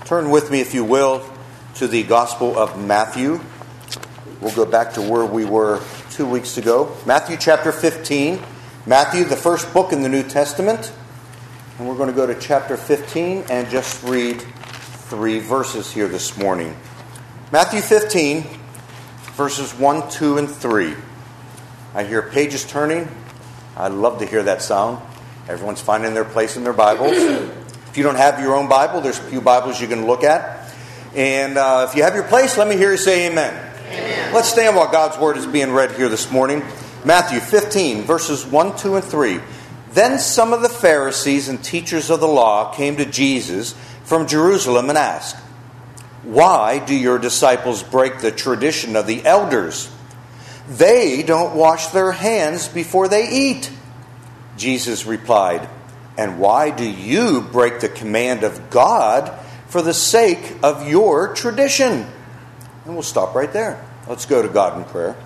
Turn with me, if you will, to the Gospel of Matthew. We'll go back to where we were 2 weeks ago. Matthew chapter 15. Matthew, the first book in the New Testament. And we're going to go to chapter 15 and just read 3 verses here this morning. Matthew 15, verses 1, 2, and 3. I hear pages turning. I love to hear that sound. Everyone's finding their place in their Bibles. If you don't have your own Bible, there's a few Bibles you can look at. And if you have your place, let me hear you say amen. Amen. Let's stand while God's Word is being read here this morning. Matthew 15, verses 1, 2, and 3. Then some of the Pharisees and teachers of the law came to Jesus from Jerusalem and asked, "Why do your disciples break the tradition of the elders? They don't wash their hands before they eat." Jesus replied, "And why do you break the command of God for the sake of your tradition?" And we'll stop right there. Let's go to God in prayer.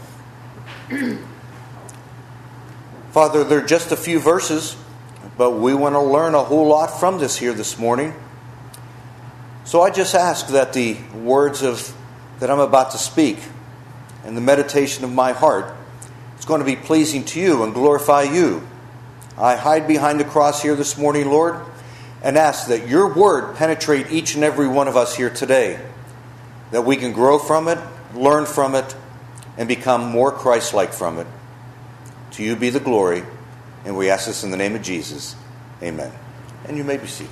Father, there are just a few verses, but we want to learn a whole lot from this here this morning. So I just ask that the words that I'm about to speak and the meditation of my heart is going to be pleasing to you and glorify you. I hide behind the cross here this morning, Lord, and ask that your word penetrate each and every one of us here today, that we can grow from it, learn from it, and become more Christ-like from it. To you be the glory, and we ask this in the name of Jesus. Amen. And you may be seated.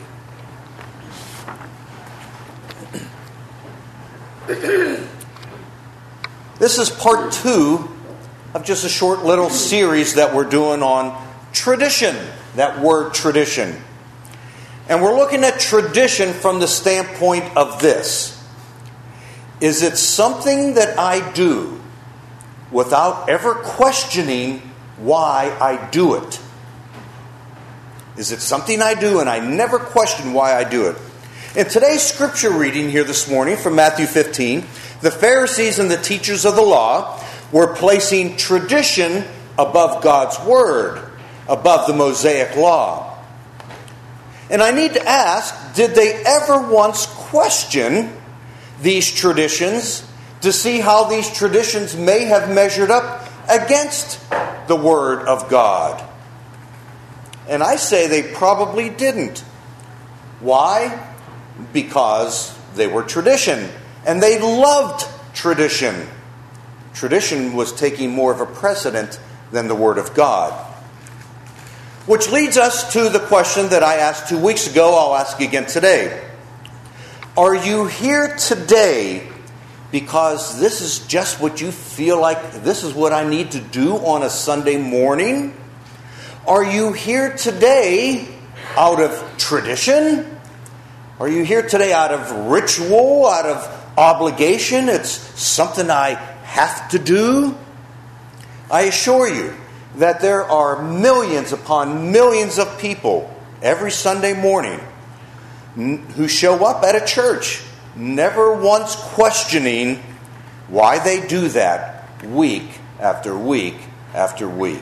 This is part 2 of just a short little series that we're doing on tradition, that word tradition. And we're looking at tradition from the standpoint of this. Is it something that I do without ever questioning why I do it? Is it something I do and I never question why I do it? In today's scripture reading here this morning from Matthew 15, the Pharisees and the teachers of the law were placing tradition above God's word, above the Mosaic law. And I need to ask, did they ever once question these traditions to see how these traditions may have measured up against the Word of God? And I say they probably didn't. Why? Because they were tradition, and they loved tradition. Tradition was taking more of a precedent than the Word of God. Which leads us to the question that I asked 2 weeks ago, I'll ask again today. Are you here today because this is just what you feel like, this is what I need to do on a Sunday morning? Are you here today out of tradition? Are you here today out of ritual, out of obligation? It's something I have to do? I assure you that there are millions upon millions of people every Sunday morning who show up at a church, never once questioning why they do that week after week after week.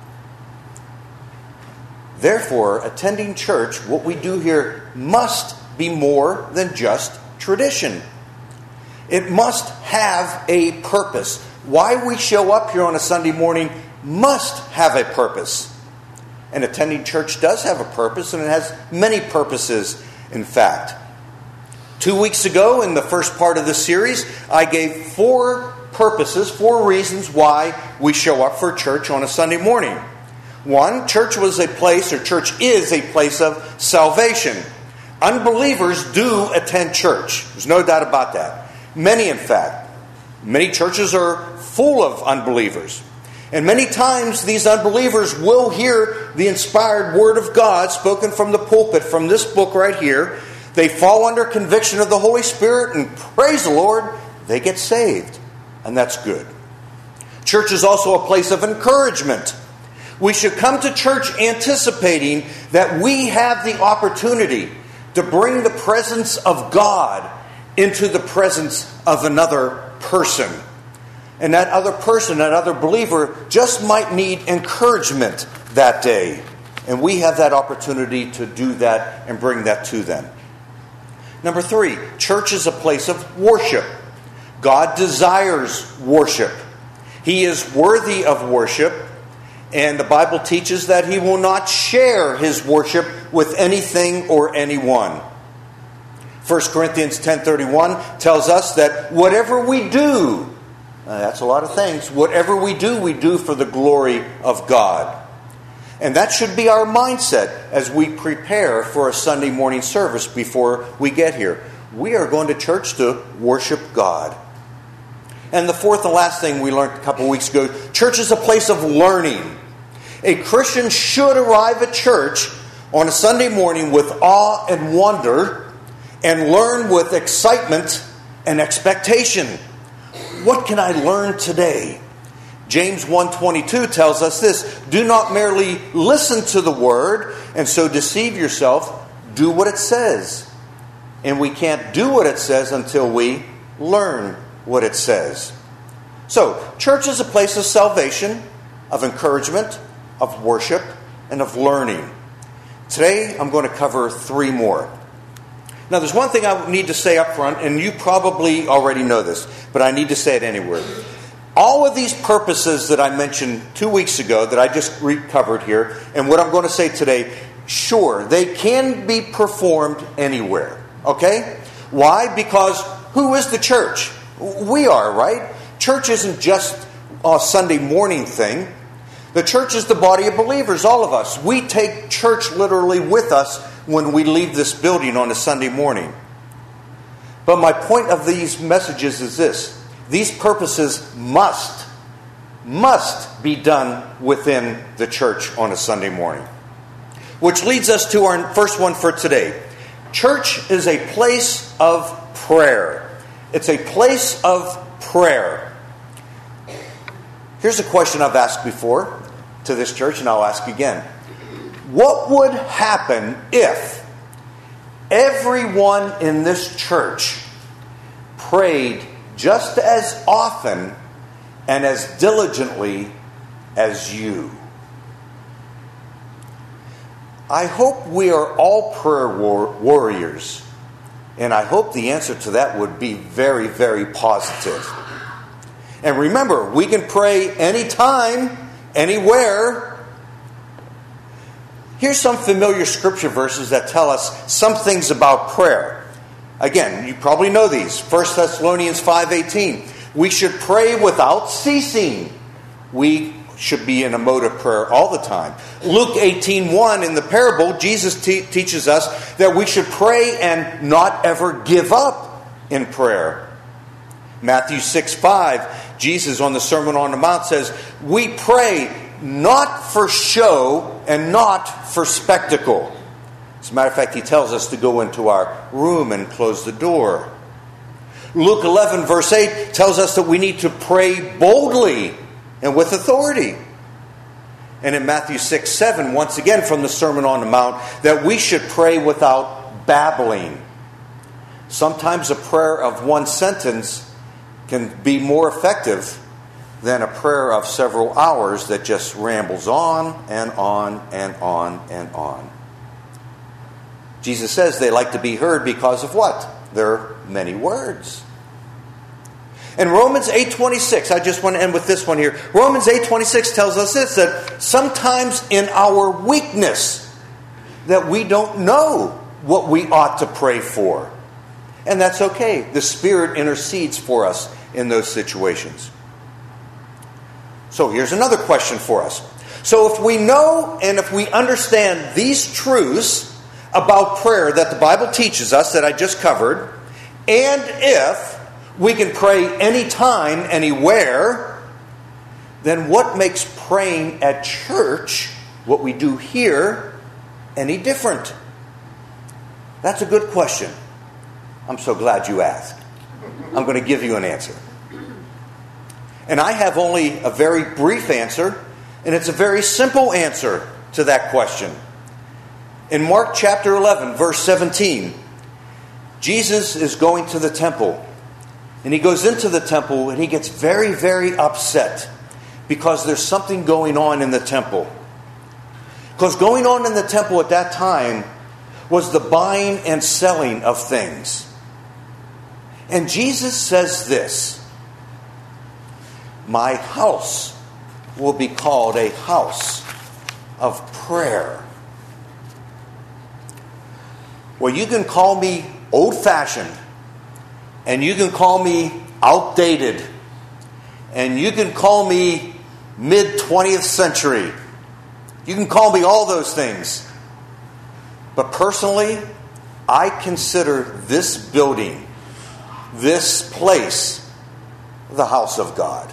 Therefore, attending church, what we do here must be more than just tradition. It must have a purpose. Why we show up here on a Sunday morning must have a purpose. And attending church does have a purpose, and it has many purposes, in fact. 2 weeks ago, in the first part of the series, I gave 4 purposes, 4 reasons why we show up for church on a Sunday morning. 1, church is a place of salvation. Unbelievers do attend church. There's no doubt about that. Many, in fact. Many churches are full of unbelievers. And many times these unbelievers will hear the inspired word of God spoken from the pulpit, from this book right here. They fall under conviction of the Holy Spirit, and praise the Lord, they get saved. And that's good. Church is also a place of encouragement. We should come to church anticipating that we have the opportunity to bring the presence of God into the presence of another person. And that other person, that other believer, just might need encouragement that day. And we have that opportunity to do that and bring that to them. Number 3, church is a place of worship. God desires worship. He is worthy of worship, and the Bible teaches that He will not share His worship with anything or anyone. 1 Corinthians 10:31 tells us that whatever we do, that's a lot of things, whatever we do for the glory of God. And that should be our mindset as we prepare for a Sunday morning service before we get here. We are going to church to worship God. And the fourth and last thing we learned a couple of weeks ago, church is a place of learning. A Christian should arrive at church on a Sunday morning with awe and wonder and learn with excitement and expectation. What can I learn today? James 1:22 tells us this: do not merely listen to the word and so deceive yourself. Do what it says. And we can't do what it says until we learn what it says. So, church is a place of salvation, of encouragement, of worship, and of learning. Today, I'm going to cover 3 more. Now, there's one thing I need to say up front, and you probably already know this, but I need to say it anyway. All of these purposes that I mentioned 2 weeks ago that I just recovered here, and what I'm going to say today, sure, they can be performed anywhere. Okay? Why? Because who is the church? We are, right? Church isn't just a Sunday morning thing. The church is the body of believers, all of us. We take church literally with us when we leave this building on a Sunday morning. But my point of these messages is this: these purposes must be done within the church on a Sunday morning. Which leads us to our first one for today. Church is a place of prayer. It's a place of prayer. Here's a question I've asked before to this church, and I'll ask again. What would happen if everyone in this church prayed just as often and as diligently as you? I hope we are all prayer warriors, and I hope the answer to that would be very, very positive. And remember, we can pray anytime, anywhere. Here's some familiar scripture verses that tell us some things about prayer. Again, you probably know these. 1 Thessalonians 5:18. We should pray without ceasing. We should be in a mode of prayer all the time. Luke 18:1, in the parable, Jesus teaches us that we should pray and not ever give up in prayer. Matthew 6:5, Jesus on the Sermon on the Mount says, we pray not for show and not for spectacle. As a matter of fact, he tells us to go into our room and close the door. Luke 11 verse 8 tells us that we need to pray boldly and with authority. And in Matthew 6:7, once again from the Sermon on the Mount, that we should pray without babbling. Sometimes a prayer of one sentence can be more effective than a prayer of several hours that just rambles on and on and on and on. Jesus says they like to be heard because of what? Their many words. And Romans 8:26, I just want to end with this one here. Romans 8:26 tells us this, that sometimes in our weakness that we don't know what we ought to pray for. And that's okay. The Spirit intercedes for us in those situations. So here's another question for us. So if we know and if we understand these truths about prayer that the Bible teaches us, that I just covered, and if we can pray anytime, anywhere, then what makes praying at church, what we do here, any different? That's a good question. I'm so glad you asked. I'm going to give you an answer. And I have only a very brief answer, and it's a very simple answer to that question. In Mark chapter 11, verse 17, Jesus is going to the temple. And he goes into the temple and he gets very, very upset because there's something going on in the temple. Because going on in the temple at that time was the buying and selling of things. And Jesus says this, "My house will be called a house of prayer." Well, you can call me old-fashioned, and you can call me outdated, and you can call me mid-20th century. You can call me all those things. But personally, I consider this building, this place, the house of God.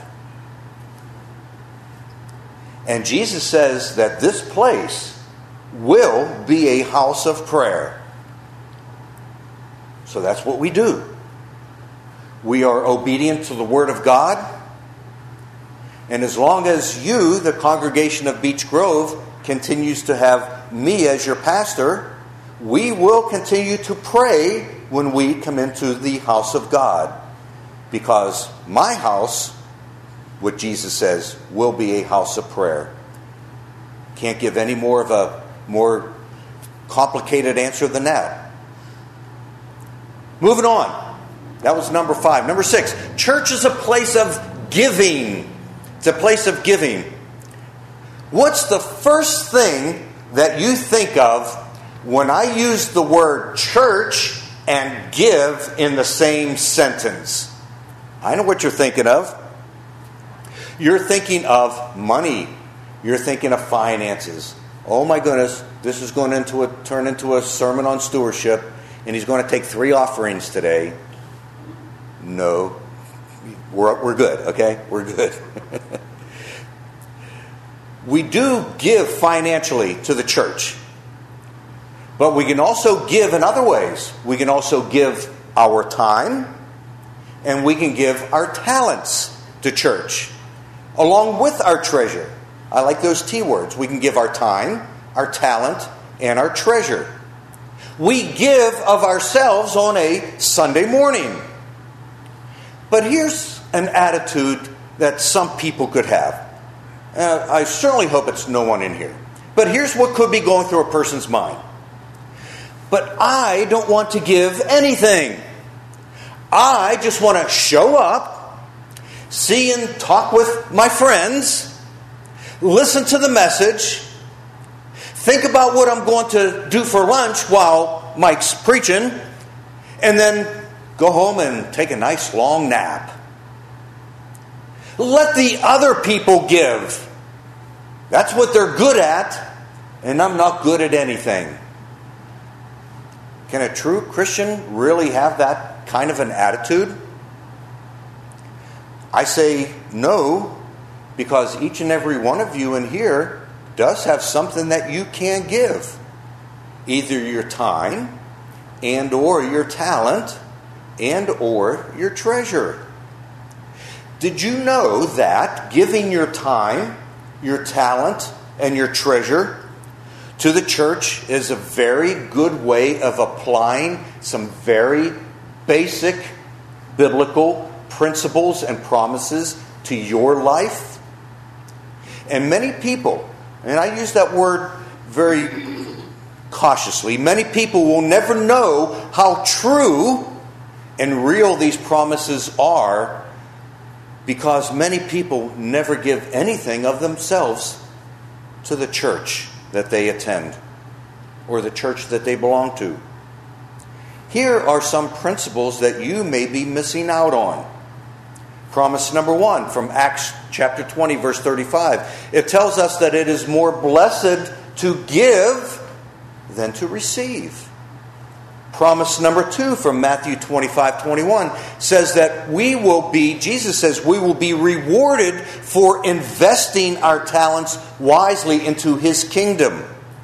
And Jesus says that this place will be a house of prayer. So that's what we do. We are obedient to the Word of God. And as long as you, the congregation of Beech Grove, continues to have me as your pastor, we will continue to pray when we come into the house of God. Because my house, what Jesus says, will be a house of prayer. Can't give any more of a more complicated answer than that. Moving on. That was number 5. Number 6. Church is a place of giving. It's a place of giving. What's the first thing that you think of when I use the word church and give in the same sentence? I know what you're thinking of. You're thinking of money. You're thinking of finances. Oh my goodness, this is going to turn into a sermon on stewardship, and he's going to take 3 offerings today. No, we're good, okay? We're good. We do give financially to the church, but we can also give in other ways. We can also give our time, and we can give our talents to church, along with our treasure. I like those T words. We can give our time, our talent, and our treasure. We give of ourselves on a Sunday morning. But here's an attitude that some people could have. I certainly hope it's no one in here. But here's what could be going through a person's mind. But I don't want to give anything. I just want to show up, see and talk with my friends, listen to the message, think about what I'm going to do for lunch while Mike's preaching, and then go home and take a nice long nap. Let the other people give. That's what they're good at, and I'm not good at anything. Can a true Christian really have that kind of an attitude? I say no, because each and every one of you in here does have something that you can give. Either your time, and or your talent, and or your treasure. Did you know that giving your time, your talent, and your treasure to the church is a very good way of applying some very basic biblical principles and promises to your life? And many people, and I use that word very cautiously, many people will never know how true and real these promises are, because many people never give anything of themselves to the church that they attend or the church that they belong to. Here are some principles that you may be missing out on. Promise number 1 from Acts chapter 20, verse 35. It tells us that it is more blessed to give than to receive. Promise number 2 from Matthew 25:21 says that Jesus says we will be rewarded for investing our talents wisely into His kingdom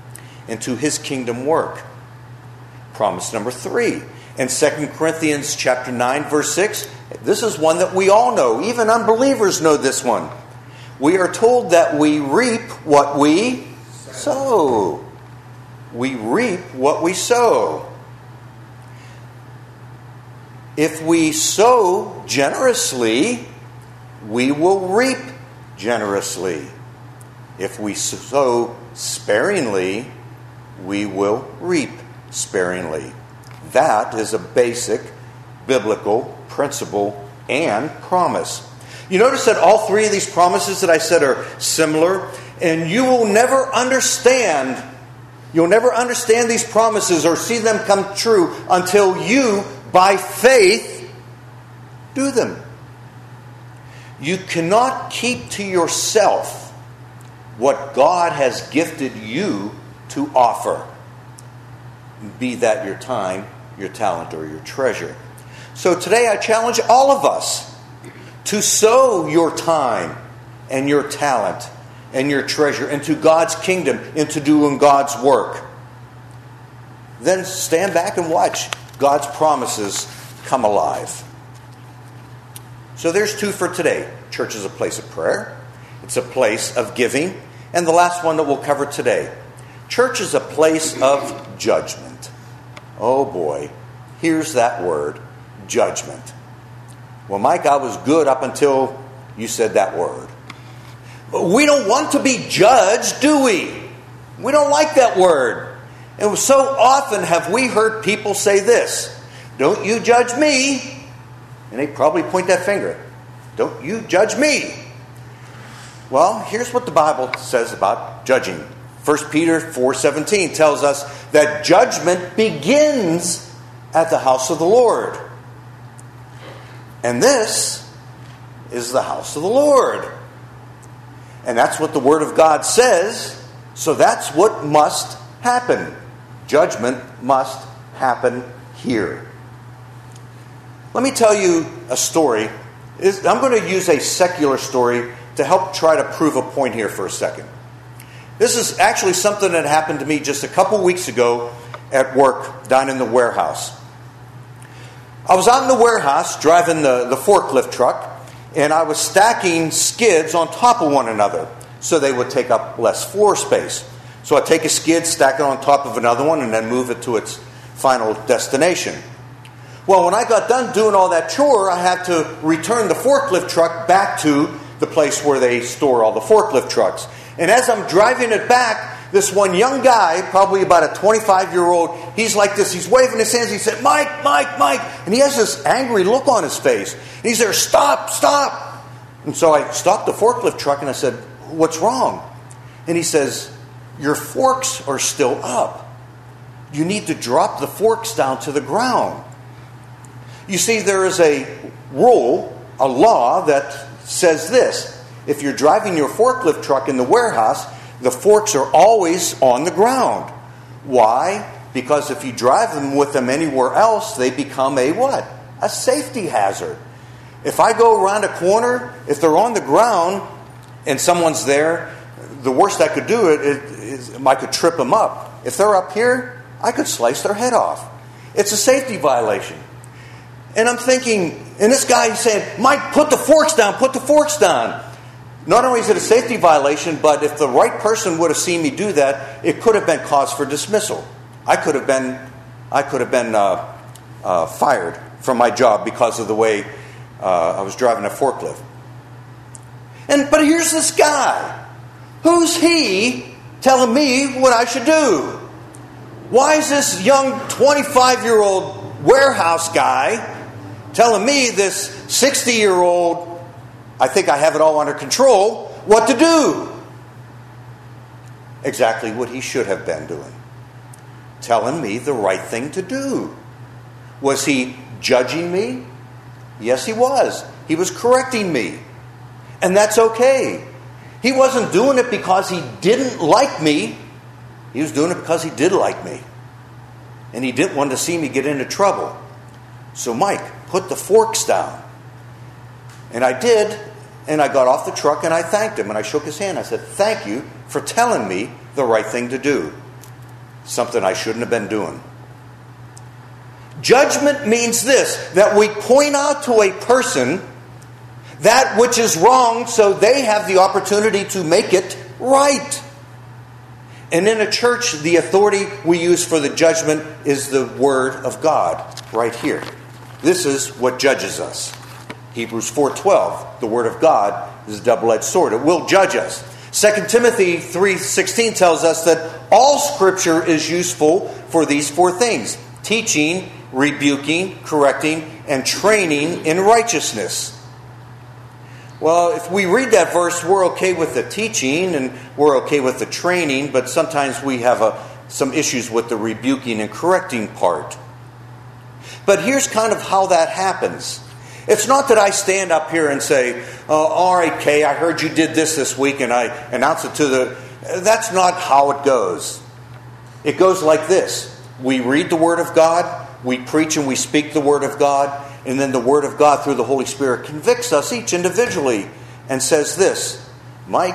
work. Promise number 3 in 2 Corinthians chapter 9, verse 6. This is one that we all know. Even unbelievers know this one. We are told that we reap what we sow. We reap what we sow. If we sow generously, we will reap generously. If we sow sparingly, we will reap sparingly. That is a basic biblical principle and promise. You notice that all three of these promises that I said are similar, and you will never understand these promises or see them come true until you, by faith, do them. You cannot keep to yourself what God has gifted you to offer, be that your time, your talent, or your treasure. So today I challenge all of us to sow your time and your talent and your treasure into God's kingdom, into doing God's work. Then stand back and watch God's promises come alive. So there's two for today. Church is a place of prayer. It's a place of giving. And the last one that we'll cover today. Church is a place of judgment. Oh boy, here's that word, judgment. Well, Mike, I was good up until you said that word. We don't want to be judged, do we? We don't like that word. And so often have we heard people say this, don't you judge me. And they probably point that finger. Don't you judge me. Well, here's what the Bible says about judging. 1 Peter 4:17 tells us that judgment begins at the house of the Lord. And this is the house of the Lord. And that's what the Word of God says. So that's what must happen. Judgment must happen here. Let me tell you a story. I'm going to use a secular story to help try to prove a point here for a second. This is actually something that happened to me just a couple weeks ago at work down in the warehouse. I was out in the warehouse driving the forklift truck, and I was stacking skids on top of one another so they would take up less floor space. So I'd take a skid, stack it on top of another one, and then move it to its final destination. Well, when I got done doing all that chore, I had to return the forklift truck back to the place where they store all the forklift trucks. And as I'm driving it back, this one young guy, probably about a 25-year-old, he's like this. He's waving his hands. He said, Mike, Mike, Mike. And he has this angry look on his face. And he's there, stop, stop. And so I stopped the forklift truck and I said, what's wrong? And he says, your forks are still up. You need to drop the forks down to the ground. You see, there is a rule, a law that says this. If you're driving your forklift truck in the warehouse, the forks are always on the ground. Why? Because if you drive them with them anywhere else, they become a what? A safety hazard. If I go around a corner, if they're on the ground and someone's there, the worst I could do is I could trip them up. If they're up here, I could slice their head off. It's a safety violation. And I'm thinking, and this guy is saying, Mike, put the forks down, put the forks down. Not only is it a safety violation, but if the right person would have seen me do that, it could have been cause for dismissal. I could have been fired from my job because of the way I was driving a forklift. But here's this guy. Who's he telling me what I should do? Why is this young 25-year-old warehouse guy telling me, this 60-year-old, I think I have it all under control, what to do? Exactly what he should have been doing. Telling me the right thing to do. Was he judging me? Yes, he was. He was correcting me. And that's okay. He wasn't doing it because he didn't like me. He was doing it because he did like me. And he didn't want to see me get into trouble. So, Mike, put the forks down. And I did. And I got off the truck and I thanked him. And I shook his hand. I said, thank you for telling me the right thing to do. Something I shouldn't have been doing. Judgment means this, that we point out to a person that which is wrong so they have the opportunity to make it right. And in a church, the authority we use for the judgment is the Word of God right here. This is what judges us. Hebrews 4:12, the Word of God is a double-edged sword. It will judge us. 2 Timothy 3:16 tells us that all Scripture is useful for these 4 things: teaching, rebuking, correcting, and training in righteousness. Well, if we read that verse, we're okay with the teaching and we're okay with the training, but sometimes we have some issues with the rebuking and correcting part. But here's kind of how that happens. It's not that I stand up here and say, all right, Kay, I heard you did this week, and I announce it to the... That's not how it goes. It goes like this. We read the Word of God, we preach and we speak the Word of God, and then the Word of God through the Holy Spirit convicts us each individually and says this: Mike,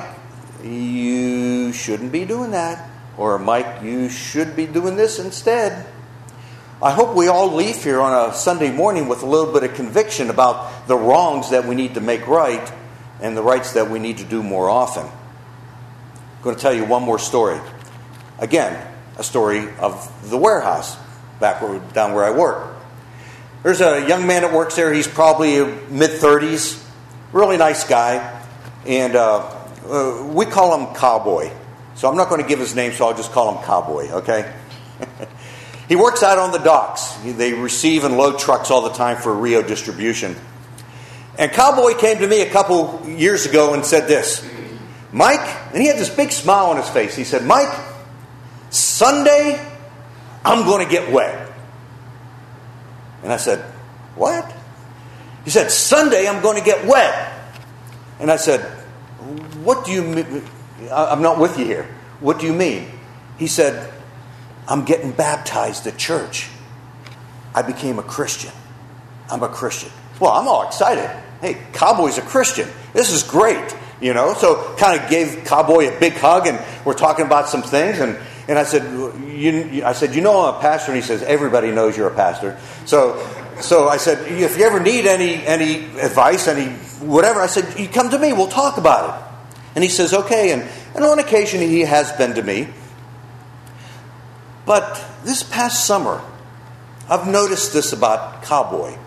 you shouldn't be doing that. Or, Mike, you should be doing this instead. I hope we all leave here on a Sunday morning with a little bit of conviction about the wrongs that we need to make right and the rights that we need to do more often. I'm going to tell you one more story. Again, a story of the warehouse down where I work. There's a young man that works there. He's probably mid-30s. Really nice guy. And we call him Cowboy. So I'm not going to give his name, so I'll just call him Cowboy, okay? He works out on the docks. They receive and load trucks all the time for Rio distribution. And Cowboy came to me a couple years ago and said this: Mike, and he had this big smile on his face. He said, Mike, Sunday, I'm going to get wet. And I said, what? He said, Sunday, I'm going to get wet. And I said, what do you mean? I'm not with you here. What do you mean? He said, I'm getting baptized at church. I became a Christian. I'm a Christian. Well, I'm all excited. Hey, Cowboy's a Christian. This is great. You know, so kind of gave Cowboy a big hug, and we're talking about some things. And I said, you know I'm a pastor? And he says, everybody knows you're a pastor. So I said, if you ever need any advice, any whatever, I said, you come to me. We'll talk about it. And he says, okay. And on occasion he has been to me. But this past summer, I've noticed this about Cowboy.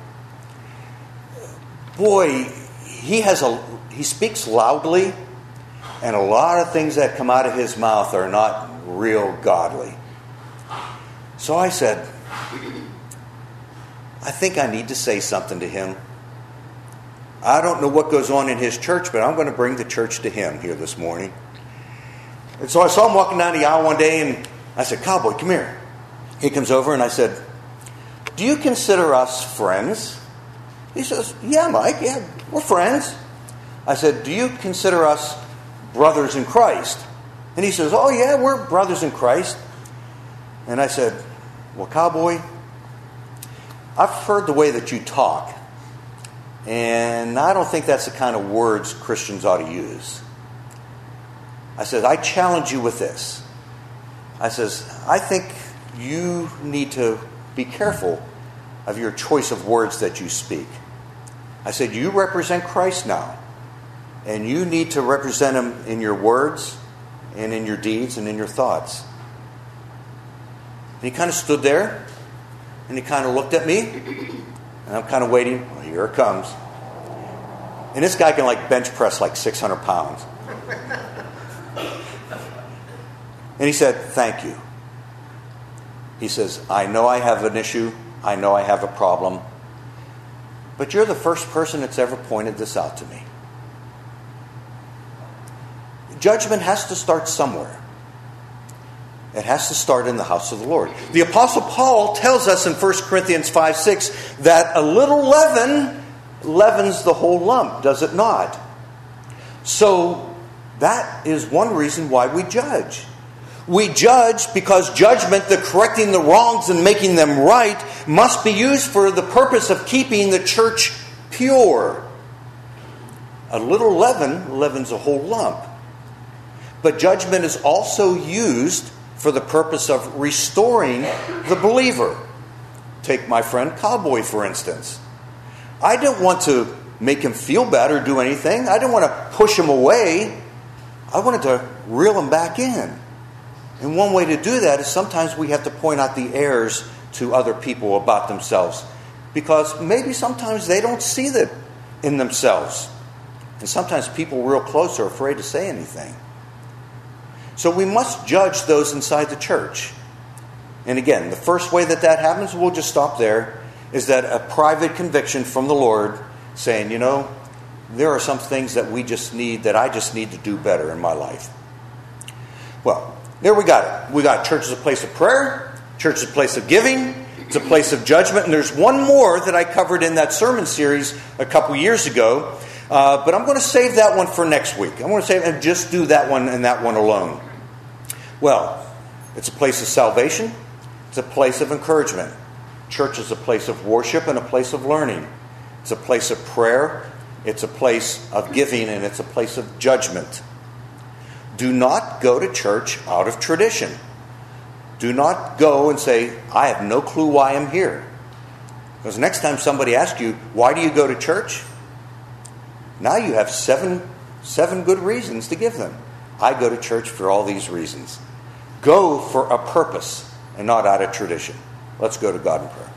Boy, he speaks loudly, and a lot of things that come out of his mouth are not real godly. So I said, I think I need to say something to him. I don't know what goes on in his church, but I'm going to bring the church to him here this morning. And so I saw him walking down the aisle one day, and I said, Cowboy, come here. He comes over, and I said, do you consider us friends? He says, yeah, Mike, yeah, we're friends. I said, do you consider us brothers in Christ? And he says, oh, yeah, we're brothers in Christ. And I said, well, Cowboy, I've heard the way that you talk, and I don't think that's the kind of words Christians ought to use. I said, I challenge you with this. I says, I think you need to be careful of your choice of words that you speak. I said, you represent Christ now, and you need to represent him in your words and in your deeds and in your thoughts. And he kind of stood there, and he kind of looked at me, and I'm kind of waiting. Well, here it comes. And this guy can bench press 600 pounds. And he said, thank you. He says, I know I have an issue. I know I have a problem. But you're the first person that's ever pointed this out to me. Judgment has to start somewhere. It has to start in the house of the Lord. The Apostle Paul tells us in 1 Corinthians 5:6 that a little leaven leavens the whole lump, does it not? So that is one reason why we judge. We judge because judgment, the correcting the wrongs and making them right, must be used for the purpose of keeping the church pure. A little leaven leavens a whole lump. But judgment is also used for the purpose of restoring the believer. Take my friend Cowboy, for instance. I didn't want to make him feel bad or do anything. I didn't want to push him away. I wanted to reel him back in. And one way to do that is sometimes we have to point out the errors to other people about themselves, because maybe sometimes they don't see that in themselves. And sometimes people real close are afraid to say anything. So we must judge those inside the church. And again, the first way that happens, we'll just stop there, is that a private conviction from the Lord saying, there are some things that I just need to do better in my life. Well, there we got it. We got church as a place of prayer, church as a place of giving, it's a place of judgment. And there's one more that I covered in that sermon series a couple years ago, but I'm going to save that one for next week. I'm going to save and just do that one and that one alone. Well, it's a place of salvation. It's a place of encouragement. Church is a place of worship and a place of learning. It's a place of prayer. It's a place of giving, and it's a place of judgment. Do not go to church out of tradition. Do not go and say, I have no clue why I'm here. Because next time somebody asks you, why do you go to church? Now you have seven good reasons to give them. I go to church for all these reasons. Go for a purpose and not out of tradition. Let's go to God in prayer.